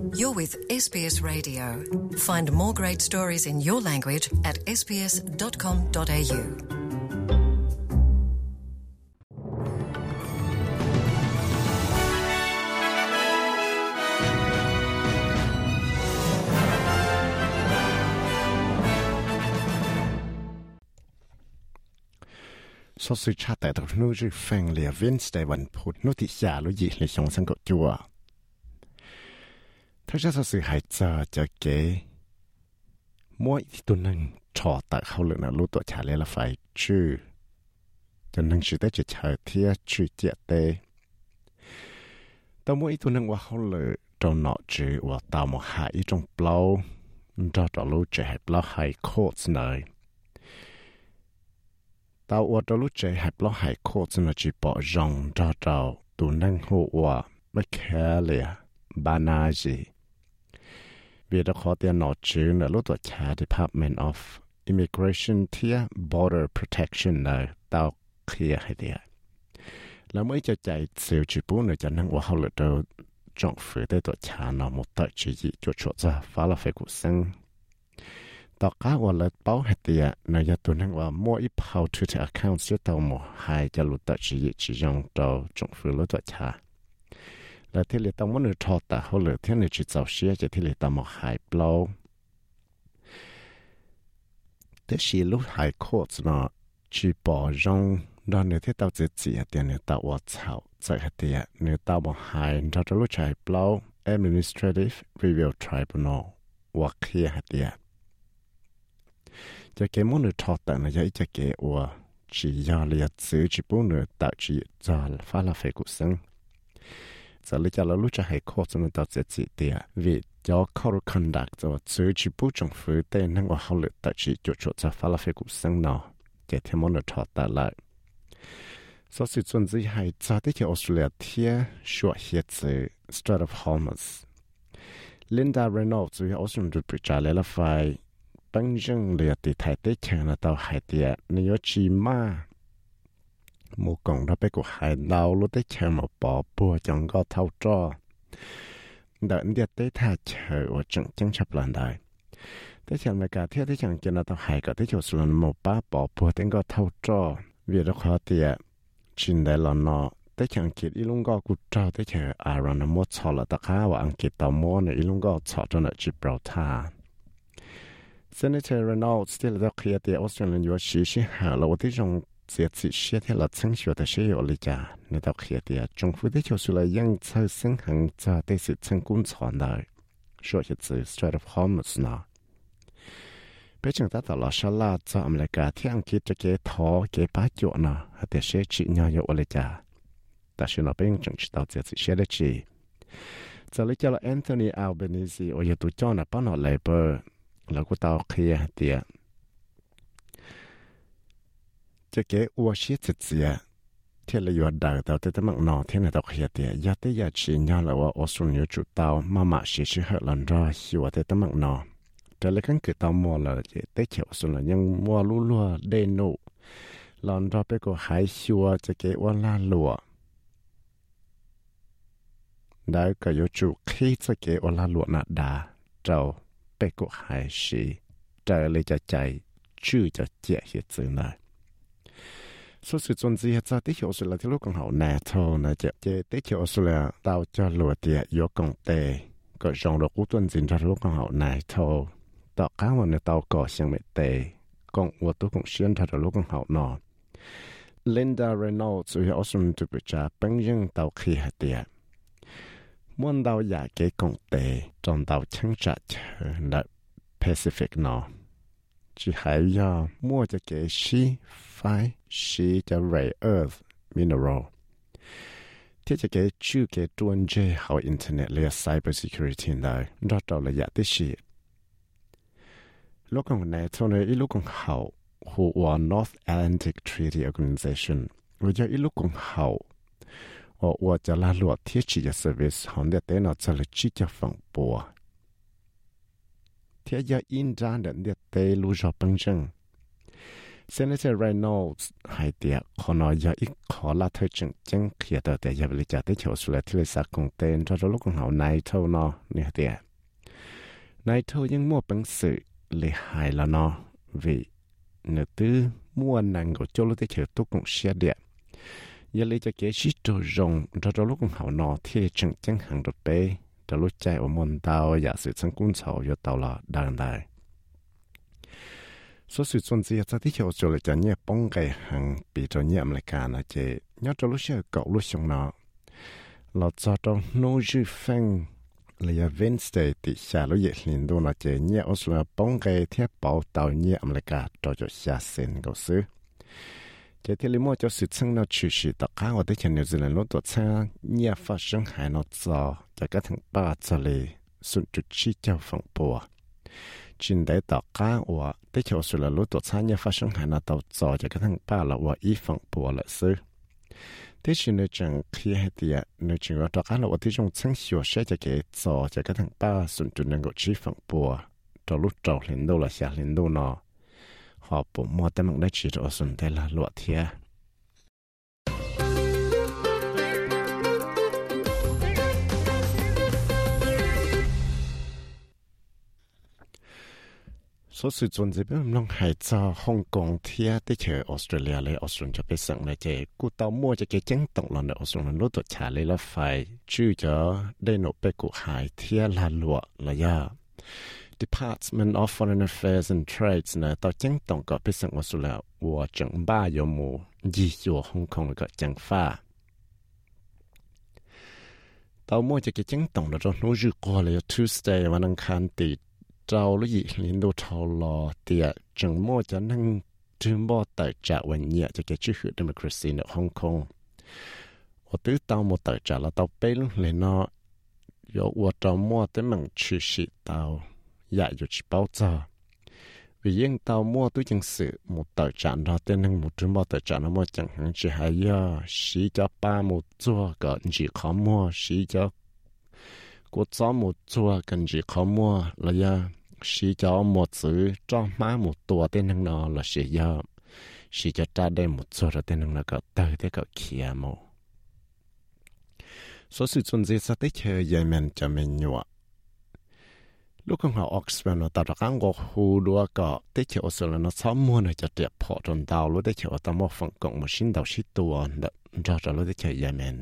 You're with SBS Radio. Find more great stories in your language at sbs.com.au. Số sự cha tại tập nuôi rừng phèn lìa Wednesdayวันพุธนุติยาลุยเลยชงสังกจัวถ้าจะsố sựหายจะเก๋มั่วอีตัวนึงชอตัดเขาเลยนะรู้ตัวชาเลละไฟชื่อจนนึงชื่อได้จะเฉยเทียชื่อเจเตตัวมั่วอีตัวนึงว่าเขาเลยจนหนอจือว่าตาหมอหายจงเปล่าจะรู้จะให้เปล่าให้โคตรเลยตาอวดรู้ใจให้ปล้อหายโคตรจะจีบจงจ้าเจ้าตูนั่งหัวไม่แค่เลยบานาจีเวียดขอเตียนหนอจื้อเนรู้ตัวชา Department of Immigration เทีย Border Protection เนตาเคลียให้เดียแล้วเมื่อจะใจเสียวจีบูเนจะนั่งว่าเขาเลยเดาจงฝืนได้ตัวชาเนาหมดตัดจีจีจุดจุดจะฟ้าละไฟกุซึ่งต่อก้าวว่าเลยเป้าเหตุในยตัวนั้นว่ามั่วอีพาวทูเตอร์ account เสียตัวหมดหายจะหลุดตัดจีจงตัวจงฝืนแล้วตัวชาแล้วที่เหลือต้องมันทอตาเขาเหลือที่เหลือจีเจ้าเสียจะที่เหลือต้องหมดหายเปล่าแต่ชีลุหายโคตรเนาะจีบจงตอนนี้ที่ตัวจีเดียเนี่ยตัวว่าเช่าจะเหตุเนี่ยตัวหมดหายเราจะรู้ใจเปล่า Administrative Review Tribunal ว่าเคลียร์เหตุจะเก็บมันทอดแต่ในใจจะเก็บว่าจียาเลียซื้อจีปุ่นตัดจีจะฟ้าละไฟกุซึ่งจะเลยจะเรารู้จะให้โคตรมันตัดเสียจีเดียวิจอคอร์คอนดักจะซื้อจีปุ่นจงฟื้นแต่นั่งว่าเขาเลยตัดจีจุดจุดจะฟ้าละไฟกุซึ่งเนาะจะเทมันทอดแต่ละส่วนสิ่งส่วนที่ให้จากที่ออสเตรเลียเทียชัวร์เหตุ Strait of Hormuz Linda Reynolds ที่ออสเตรเลียดูปริจาเลละไฟตั้งยังเลียติไทยได้เชิญเราตัวหายเดียนยชีมาหมู่กงเราไปกูหายดาวรู้ได้เชิญมาปอปัวจังก็เท่าจ้อเดินเดียได้ท่าเชิญว่าจังชับหลันได้ได้เชิญในการเที่ยวได้เชิญกินเราตัวหายก็ได้จุดส่วนหมู่ป้าปอปัวตั้งก็เท่าจ้อเวียดขอเดียชินได้หลอนเนาะได้เชิญกินอีลุงก็กูเจ้าได้เชิญอารอนมัวชอละตะข้าว่าอังกฤษต่อมัวในอีลุงก็ชอจนจิบเราท่าSenator Reynolds ที่เราเคลียร์ที่ออสเตรเลียอยู่ชี้หาเราที่จงเสียสิเสียที่เราซึ่งชัวแต่เสียอยู่เลยจ้าในตัวเคลียร์ที่จงฟื้นได้ชัวสุดเลยยังเชื่อซึ่งหังจะได้สิซึ่งกุนสอนได้ชัวจะซื้อ Strait of Hormuz นะเป็นจังตลอดชาลาจากอเมริกาที่อังกฤษจะเก็บท้อเก็บป้าจวนะแต่เสียจีนอยู่เลยจ้าแต่ฉันเราเป็นจังชิดเอาเสียสิเสียได้จีจะเลยจะเราแอนโทนีอัลเบนีซีโอยตุจอนะป้อนอเลเบอร์แล้วก็ตัวเคลียร์เดียจะเก๋อวชิดเสียที่เราอยู่ดักตัวที่ตั้งนอที่ในตัวเคลียร์เดียยัดได้ยัดชินยาแล้วว่าออสเตรเลียจุดตัวมาเสียชีวิตหลังรอหิวที่ตั้งนอแต่เลยกันคือตัวมัวเลยจะได้เขียวสุดเลยยังมัวลัวเดนูหลังรอไปก็หายหิวจะเก๋ว่าลาลัวได้ก็อยู่จุขี้จะเก๋ว่าลาลัวนัดดาเจ้าไปก็หายสิแต่เลยจะใจชื่อจะเจียเหตุสื่อนะส่วนส่วนที่จะที่ออสเตรเลียที่ลูกของเขาแน่ทอนะจะที่ออสเตรเลียดาวจะหลวดเดียยกกงเตก็จงรกุตันจินจะลูกของเขาแน่ทอต่อข้างวันในดาวก่อเชียงใหม่เตกงวัวตัวของเชียนจะลูกของเขาเนาะ Linda Reynolds ที่ออสเตรเลียจะไปจะเป็นยังดาวขี้เดียมวนดาวอยากเก็กงเตจนดาวช่างจัดในแปซิฟิกเนาะที่หายยามัวจะเก็ชีไฟชีจะ rare earth mineral ที่จะเก็ชื่อเก็จวนเจเอาอินเทอร์เน็ตเรียก cyber security ได้รอดระยะที่ชีลูกของนายท่านอีลูกของเขาหัว North Atlantic Treaty Organization ว่าจะอีลูกของเขา我จะลาหลวดที่จีจะ service ของเด็กเต้นเอาจะเลยจีจะฝังปัวที่จะอินจานเด็กเต้รู้จักปังจัง Senator Reynolds ให้เดียขอน้อยอีกขอลาเธอจังเขียดแต่อย่าไปเลยจากที่เฉียวสุดเลยที่เลยสักคงเต้นจอดลูกของเขาในเท่าน้อเนี่ยเดียในเท่ายังมั่วเป็นสื่อเลยหายแล้วน้อvì nửa tư mua nàng của châu lúc tới chờ tôi cũng xe đẹp giờ lấy cho cái shit đồ rồng cho lúc hậu nọ thì chẳng chẳng hàng đột bê cho lúc chạy ở môn tàu giả sử sang quân sầu cho tàu là đàn đài số sự chuẩn gì cho tí chiều cho lại cho nhẹ bông cái hàng bị cho nhẹ lại cả là chế nhớ cho lúc xe cậu lúc xong nọ là cho trong nô dư phanh là Wednesday thì xa lúc dễ liền đô là chế nhẹ ở số bóng cây thiết bảo tàu nhẹ lại cả cho xa xên cầu sư chế thì lý mô cho sự chân nó trừ sự tất cả ở đây trên New Zealand lúc tổ xa nhẹ phát sinh hại nó cho các thằng ba cho lì xuân trục chi cho phòng bùa chính đấy tất cả ở đây cho sự là lúc tổ xa nhẹ phát sinh hại nó tàu cho các thằng ba là ở ý phòng bùa là sư thế chỉ nơi chẳng khi hay tiệt nơi chỉ có tất cả là ởที่trongชั้น小sẽ cho cái cho các thằng ba xuân trục năng够chi phòng bùa cho lúc trâu lên đâu là xa lên đâu nọ họ bộ mua tấm bằng đất chỉ cho xuân thế là lụa thiệt số sự chuẩn bị bên long hải cho Hong Kong thiệt tới chờ Australia lấy Australia cho biết rằng là chế cú tàu mua cho cái chứng tổng lần Australia lúc tuổi trả lấy là phải chú cho đây nộp về cụ hải thiệt là lụa là ya Department of Foreign Affairs and Trades 呢，到正当个必胜我说了，我正把有冇意有香港个正法。到末这个正当的就努日过了 Tuesday วันอังคารติเจ้าลุยลินดูทอลอเตียจัง末จะนั่งถึงบ่แต่จะวันเนี้ยจะเกิดชื่อ democracy ในฮ่องกง我对到末แต่จะแล้ว到ไปเลยเนาะ有我到末的门去是到dạ dù chỉ bao giờ vì những tàu mua túi chân sự một tờ trạng đó tên năng một trường bao tờ trạng nó mua chẳng hạn chỉ hay xí cho ba một chua cần chỉ khó mua xí cho của chó một chua cần chỉ khó mua là xí cho một chữ cho má một tua tên năng nó là xí cho cha đây một chua rồi tên năng là có tờ thế có kia một số sự chuẩn bị sẽ tới chơi vậy mình cho mình nhọ lúc con họ Oxford nó tạo ra các ngõ hồ đua có tới chiều Australia nó sớm mua này cho tiệp họ tròn đào lúc tới chiều tao mua phần cộng một xin đầu xí tua cho lúc tới chiều Yemen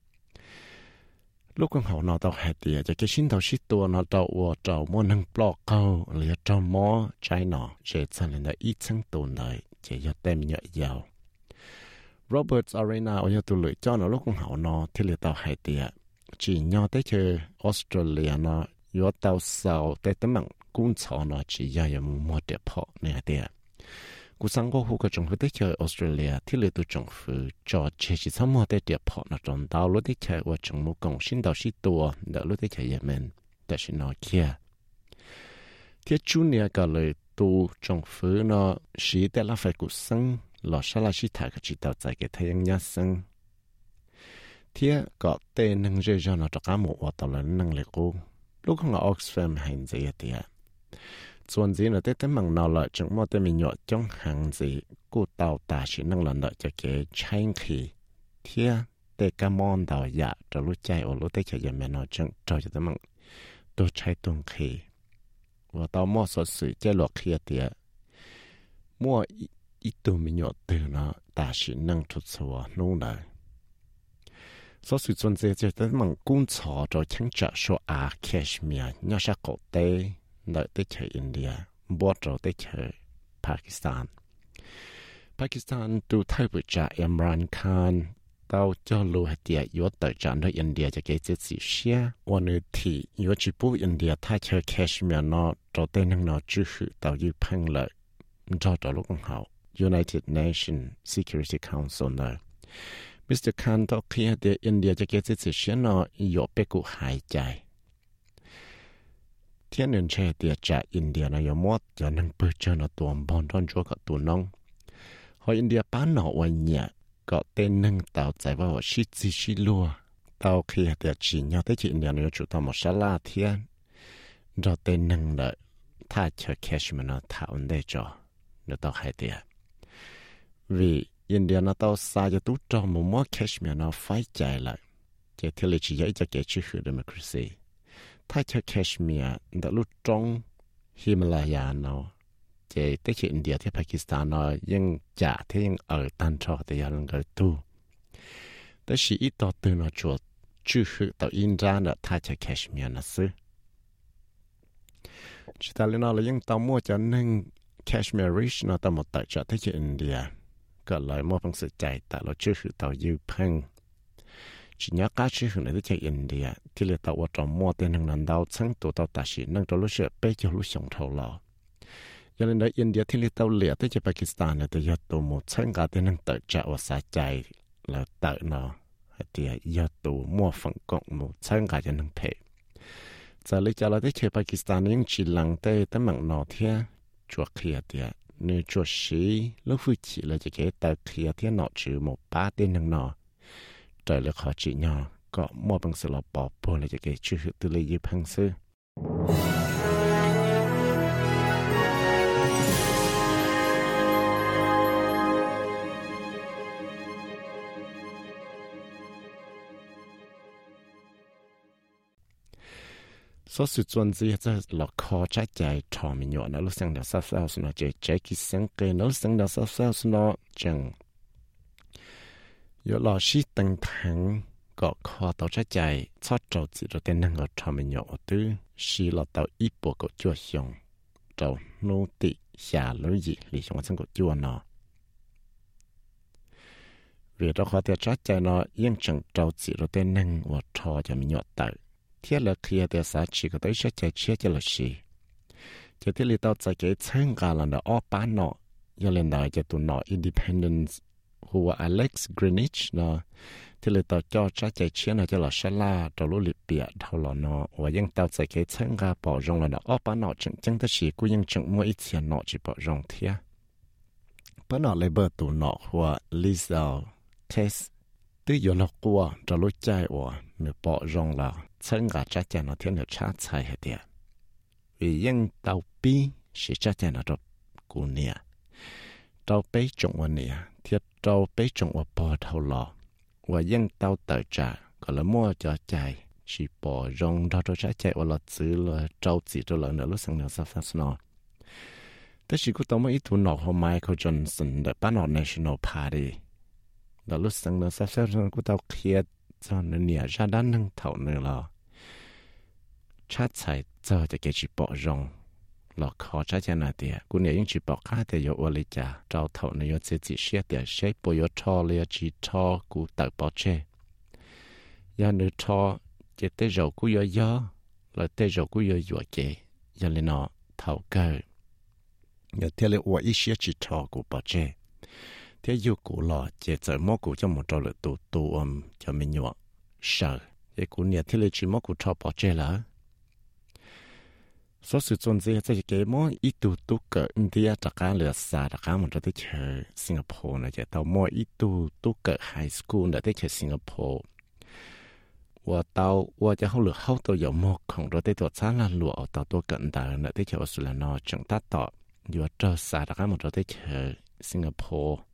lúc con họ nó tao hạt tiền cho cái xin đầu xí tua nó tao mua nâng block câu liền tao mua China sẽ sang lên là ít tháng tuần này chỉ cho tem nhựa giàu Roberts Arena ở tụ lưỡi cho nó lúc con họ nó thì liền tao hạt tiền chỉ nhau tới chiều Australia nó有到手在等门工厂呢，只要有冇得跑那点。古上过后个政府在去 Australia， ที่เลยตัว政府จอดเชื่อสามารถได้เดีย跑那中到路的去我政府贡献到许多，那路的去也门，但是那kia，ที่主呢个เลยตัว政府呢是在拉菲古生，老沙拉西塔个知道在给太阳压生，ที่ก็เต้นเรื่อง那这个么我到了能力过。lúc không là Oxfam hành gì thì chuẩn gì là tới mảng nào là chúng mua tới mình nhọ trong hàng gì cô tàu ta chỉ năng lần đợi cho cái tranh khí thì tới cái món tàu dạ cho lúc chạy ở lúc tới chạy mình nó chẳng cho tới mảng tôi chạy tuần khí và tàu mua số sự chạy lọt khí thì mua ít tụi mình nhọ từ nó ta chỉ năng thuật số nông đời số sự chuẩn bị cho tới mảng công廠cho chính trị số Kashmir nhớ sẽ có tới đợi tới chơi India, bắt đầu tới chơi Pakistan. Pakistan từ thay bởi cha Imran Khan tao cho lưu hạt địa yếu tới trả nơi India cho cái chế sĩ xe. Và nơi thì yếu chỉ bộ India thay chơi Kashmir nó cho tới năng nó chữ hữu tao yếu phăng lợi cho lúc hậu United Nations Security Council nơi. Mr. Khan tao khi để India cho cái chế sĩ xe nó yếu bé cụ hại chạy. Thiên nhân chơi địa trả India nó yếu mót cho năng bơ cho nó tuồng bọn tròn chúa cả tù nông. Hồi India bán nó ở nhà có tên năng tạo giải vào xí chí xí lùa. Tao khi địa chỉ nhau tới chị India nó chủ tao một xá la thiên. Rồi tên năng đợi thả cho Kashmir nó thả ổn đây cho. Nó tao hay địa. vì India nó tao xa cho tú cho một mối Kashmir nó phải chạy lại chỉ theo lịch chỉ dạy cho kẻ chữ hữu democracy thay cho Kashmir đã lúc trong Himalaya nó chỉ tới chuyện India thì Pakistan nó nhưng trả thế nhưng ở tan trò thì là người tu tới sĩ ít tao từ nó chuột chữ hữu tao in ra nó thay cho Kashmir nó xứ chỉ ta lên nó là những tao mua cho nên Kashmir Ridge nó tao một tại cho tới chuyện Indiaก็เลยมั่วพังสือใจแต่เราชื่อคือต่อยูพังจีน่าก้าชื่อคือในที่เชียอินเดียที่เราต่อว่าจอมมั่วเต็นหนึ่งนั้นดาวชั้งตัวต่อตาชีนั่งตัวรู้เชื่อไปจะรู้ส่งเท่าเราอย่างในอินเดียที่เราต่อเหลียที่จะปากีสถานเนี่ยตัวยอดตัวมั่วชั้งการเต็นหนึ่งต่อจะว่าสาใจแล้วต่อเนาะเดียยอดตัวมั่วฝังกงมั่วชั้งการจะนั่งเพะจะเลยจะเราที่เชียปากีสถานยังจีหลังเต้ตั้งมังนอเทียจวกเขียเดียnếu cho sĩ lúc vui chỉ là chỉ cái tờ kia thế nọ trừ một ba tên năng nọ trời là khó chỉ nhỏ có mua bằng sự lọp bỏ bồ là chỉ cái chữ hiệu tư lý dịp hăng sư số sự chuẩn gì cho là khó trái chạy trò mình nhọ nó lúc sang đó sao nó chạy chạy cái sang cái nó sang đó sao nó chẳng有老师登堂个khó到trái chạy cho trâu chỉ rồi tên năng ở trò mình nhọ từ xí là tàu ít bộ cái chua xong trâu nô tị xả lối gì lý xong sang cái chua nó vì đó khó theo trái chạy nó yên chẳng trâu chỉ rồi tên năng ở trò cho mình nhọ tới thiết là kia để xã chỉ có tới sẽ chạy chia cho là gì cho thiết lý tao chạy cái chân gà là nó ở bán nọ do lên đại cho tụi nọ Independence của Alex Greenwich nó thiết lý tao cho chạy chia nó cho là sẽ la cho lũ liệp bịa thâu là nó và những tao chạy cái chân gà bỏ rong là nó ở bán nọ chẳng chẳng tới chỉ của những chẳng mua ít tiền nọ chỉ bỏ rong thiệt bán nọ lấy bờ tụi nọ của Lisa Tess từ giờ là qua cho lũ chạy và mình bỏ rong là chân gà chắc chắn nó thiên được chắc chạy hết địa vì những tàu bi sẽ chắc chắn nó được cú nè tàu bế trồng vào nè thiết tàu bế trồng vào bò thâu lò và những tàu tự trả gọi là mua cho chạy chỉ bỏ rong đó cho chắc chạy vào là giữ là tàu chỉ cho lần nữa lúc sang nữa sao nóแต่chỉ có tàu mấy thứ nọ hôm Michael Johnson đã bán ở National Party đó lúc sang nữa sao nó có tàu kia cho nên nhà ra đan năng thầu nữa là chắc chạy cho cái chỉ bỏ rong là khó chắc chắn là tiền cô này những chỉ bỏ khác thì有理价招头呢有自己写的谁不有错了只错古特bỏ chế ya nữa错chỉ tới rồi cô有gió là tới rồi cô有dọa chế ya lên nó thầu cơ ya theo là我一些只错古bỏ chế thế yêu cổ lò chỉ chờ mua cổ cho một trò lửa tù cho mình nhọ sợ cái cổ này thế là chỉ mua cổ cho bỏ chế là số sự chuẩn gì thì cái mua ít tù cỡ India tất cả lửa xa tất cả một trò tới chơi Singapore này chỉ tao mua ít tù cỡ high school để tới chơi Singapore và tao và cho họ lửa hậu tao有mua không rồi tới tao sáng là lửa tao tôi cận đời để tới chơi Australia nó chẳng tát tọ vừa trò xa tất cả một trò tới chơi Singapore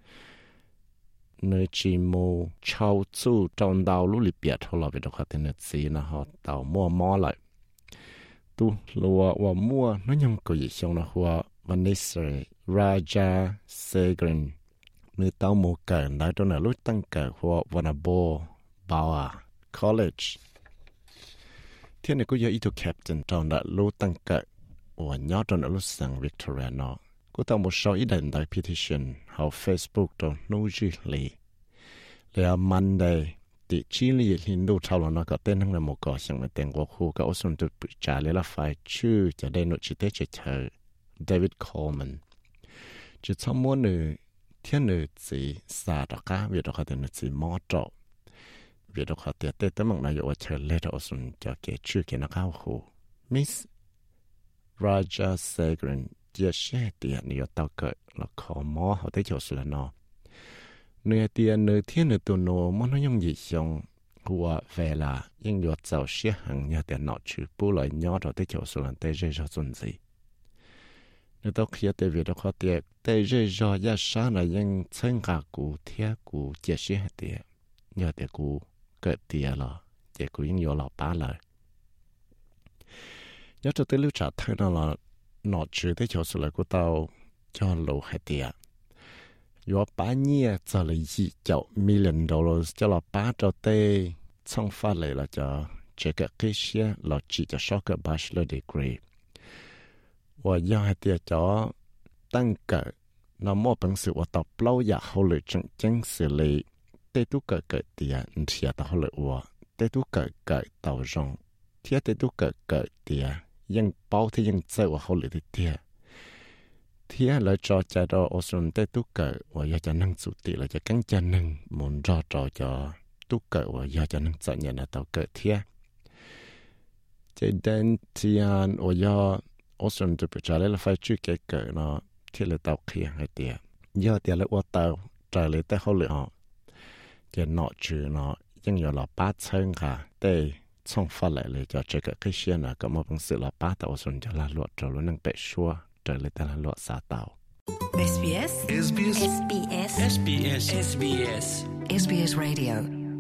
nơi chỉ mua châu chu trong đào lũ lì biệt thôi là vì đó có thể là gì là họ tàu mua lại tu lúa và mua nó nhung có gì xong là hoa Vanessa Raja Segan nơi tàu mua cờ đã cho nó lúc tăng cờ hoa Vanabo Bower College thế này có giờ ít captain trong đã lúc tăng cờ và nhớ trong đã lúc sang Victoria nó có tao một số ý định đại petition họ Facebook trong nô dư lì là Monday thì chỉ lì hình đồ trao là nó có tên là một cáiสิ่งเป็นตัวคู่ก็อุสุนตุจ่าเลยละไฟชื่อจะได้โนจิเตเจเธอ David Coleman จะทำมั่วหนึ่งเที่ยหนึ่งสีสาดก้าเวียดเขาเป็นสีมอจเวียดเขาเตะเตะมั่งนายว่าเธอเล่าอุสุนจะเกชื่อเกนักข่าวคู่ Miss Raja Segan chia sẻ tiền nhiều tao cỡ là khó mò họ tới chỗ sửa nó nơi tiền nơi thiên nơi tụ nô mà nó nhung gì xong hùa về là nhưng nhiều giàu xế hàng nhà tiền nọ chữ bù lại nhỏ rồi tới chỗ sửa tới dây cho chuẩn gì nếu tao kia tê việc đó khó tiệt tê rơi do giá sáng là những chân cả cụ thiệt cụ chia sẻ hết tiệt nhờ tiệt cụ cỡ tiệt là tiệt cụ những nhiều lọ bá lời nhớ cho tới lúc trả thay là nó chữ tới chỗ sự lời của tao cho lỗ hết tiệt yo bá nhia cho là gì $1 million cho là bá cho tê xong phát lại là cho chỉ cái xe là chỉ cho số cái bachelor degree và do hai tia cho tăng cỡ nó mua bằng sự và tập lâu giờ hậu lệ chân xử lý tê tu cỡ tia thì tao hậu lệ và tê tu cỡ tàu rong thiết tê tu cỡ tia nhưng bao thì nhưng chơi và hậu lệ tia thiết là cho chạy đó ở sân tê tu cỡ và do cho năng chủ tị là cho cánh chân năng muốn cho tu cỡ và do cho năng chạy nhận là tàu cỡ thiết chạy đến tiền và do ở sân tụi bây giờ là phải chú cái cỡ nó thiết là tàu kia hay tiền do tiền là ô tàu trả lời tới hậu lệ họ cái nọ chữ nó nhưng nhiều là 8 chân cả để xong phát lạiเลยcho chơi cái xe là có một bằng sự là 8 tàu sân cho là luật cho luôn năng bệ xua trở lại tới là luật xã tàu SBS Radio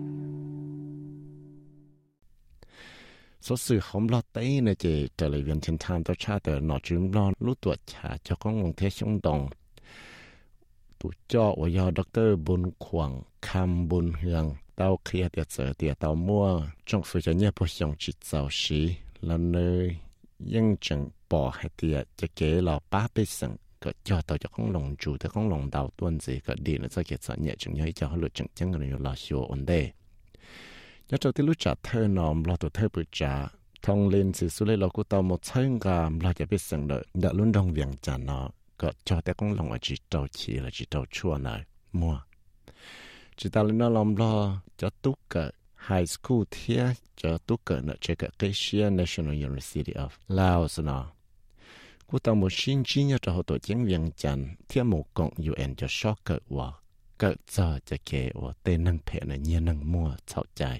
số sự không lo tế này chỉ trở lại viện trên tham tôi tra từ nọ chúng lo lúc tuổi trả cho con nguồn thế xung động tụ cho và do Dr. Bun Quang Cam Bun Hương tao kia tiệt sở tiệt tao mua trong sự cho nhớ bổ sung chỉ giàu sĩ là nơi nhưng chẳng bỏ hay tiệt cho kế là 3%ก็จอต่อจากของหลงจูแต่ของหลงดาวต้นสิก็ดีนะจะเกิดสัญญาจึงย้ายจะให้หลุดจังกันอยู่ลาชัวอันเดยอดเจ้าที่รู้จักเธอนอมเราตัวเธอปุจจาทองเลนสิสุเลยเรากูตอหมดเชิงกามเราจะไปสั่งเลยดักลุ้นดองเวียงจันเนาะก็จอแต่ของหลงจีเจ้าชีละจีเจ้าชั่วหน่อยมัวจีตาลินลอมรอจะตุกเกอไฮสคูลเทียจะตุกเกอเนเจเกเกเชีย National University of Laos เนาะกูตอหมดชินจีเนี่ยจะเอาตัวจังเวียงจันเทียหมู่กง UN จะชอบเกิดว่าเกิดจะเกว่าเต้นังเพนเนี่ยนังมัวเข้าใจ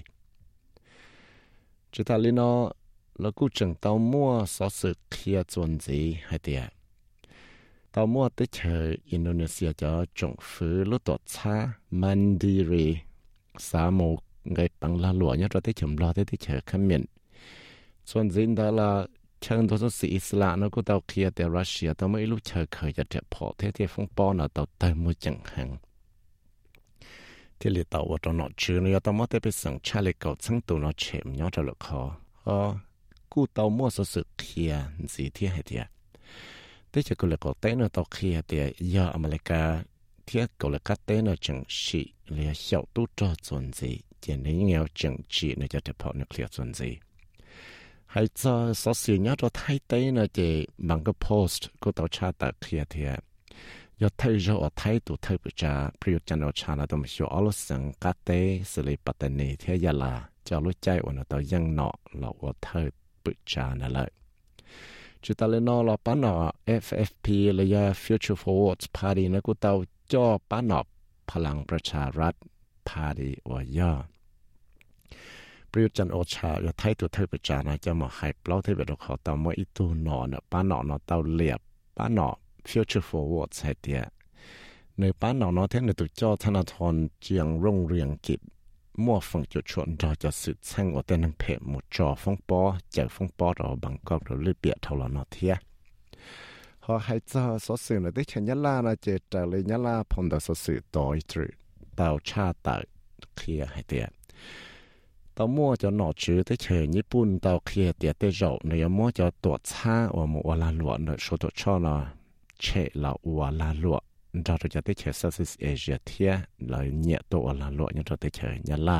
จุดท้ายเนาะแล้วกูจึงเต้ามัวสอสึกเคลียจวนจีให้เดียเต้ามัวติเชยอินโดนีเซียจะจงฟื้นรู้ตัวช้ามันดีรีสามูไงปังลาหลวงเนี่ยเราได้ชมรอได้ติเชยขมิ้นส่วนจีนแต่ละเชิงตัวสีอิสระนะกูเต้าเคลียแต่รัสเซียเต้าไม่รู้เชยเคยจะเจ็บพอเที่ฟงปอนเต้าเติมมือจังหังที่เหลือตัวว่าตัวหนอชื่อเนี่ยตัวมั่วแต่ไปสั่งชาลิเก่าซึ่งตัวหนอเฉมย้อนจะหลุดคอกูตัวมั่วสุดเขียสีที่ให้เดียแต่จะกูเลยก็เต้นตัวเขียเดียยาอเมริกาที่กูเลยก็เต้นจังสีเลี้ยเฉาตู้จอจวนสีเจนนี้เงาจังจีเนี่ยจะเฉพาะเนี่ยเคลียจวนสีให้จะสอสีเนี่ยตัวไทยเต้นจะบางก็โพสต์กูตัวชาตัดเคลียเดียยอดไทยจะอดไทยตัวไทยปุจจาประโยชน์จันทร์ชาณตัวมันชัวอลสังกัดเตสลิปัตตานีเทียลาจะรู้ใจวันตัวยังเนาะเราอดไทยปุจจานั่นแหละจุดตาเลนอเราปั้นเนาะ FFP เลยา Future Forward Party นะกูเตาจ่อปั้นเนาะพลังประชารัฐ Party ว่าย่อประโยชน์จันทร์ชายอดไทยตัวไทยปุจจานะจะมาให้เปล่าที่เป็นเขาเตามาอีตัวหนอเนาะปั้นเนาะเตาเลียบปั้นเนาะFuture Forward ใช่เดียในบ้านเราเท่าในตัวเจ้าธนาธรเจียงรุ่งเรืองกิจมั่วฟังจุดชวนเราจะสืบแช่งว่าแต่นังเพจหมดจอฟงปอเจ้าฟงปอเราบังกอกเราเลือเปียเท่าเราเทียพอให้เจ้าสอสื่อในที่เชนยะลานะเจตเลยยะลาพงดสอสื่อต่อยตรึเตาชาตาเคลียให้เดียเตามั่วจะหนอชื่อที่เชยญี่ปุ่นเตาเคลียเดียเตจในยมั่วจะตรวจช้าว่ามัวลาหลวงในสุดช่อนะเชลาวลาลวเราจะได้เชซาซิสเอเชียเทียเลยเนี่ยตัวลาลวเนี่ยเราได้เชยะลา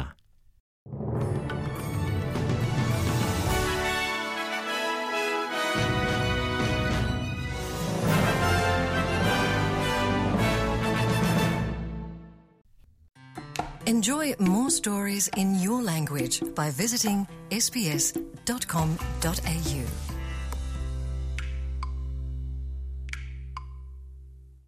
Enjoy more stories in your language by visiting sbs.com.au